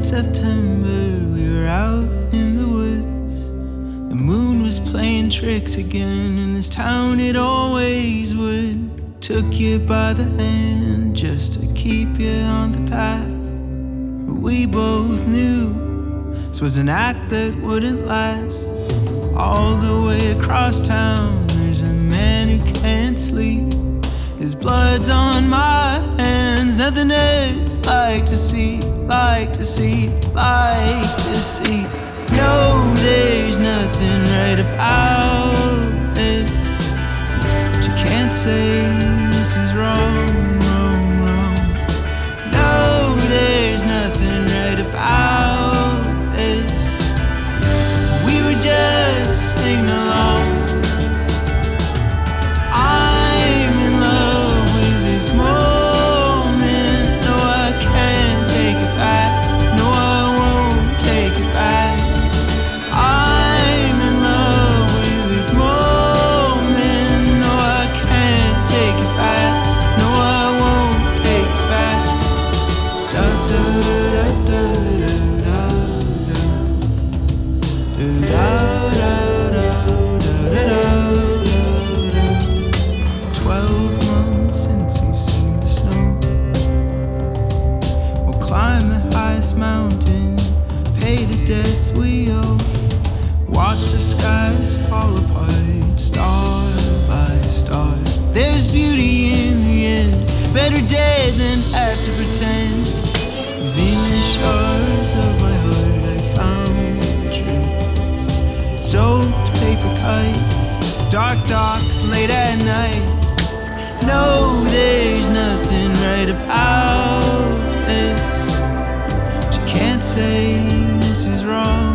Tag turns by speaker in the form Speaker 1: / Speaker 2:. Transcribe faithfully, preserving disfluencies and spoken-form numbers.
Speaker 1: September, we were out in the woods. The moon was playing tricks again in this town it always would. Took you by the hand just to keep you on the path. We both knew this was an act that wouldn't last. All the way across town, there's a man who can't sleep. His blood's on my hands. Nothing nerds like to see, like to see, like to see. No, there's nothing right about this, but you can't say this is wrong, wrong, wrong. No, there's nothing right about this. We were just singing along. Mountain, pay the debts we owe. Watch the skies fall apart, star by star. There's beauty in the end, better dead than have to pretend. It was in the shards of my heart I found the truth. Soaked paper kites, dark docks late at night. No, there's nothing right about this. Can't say this is wrong.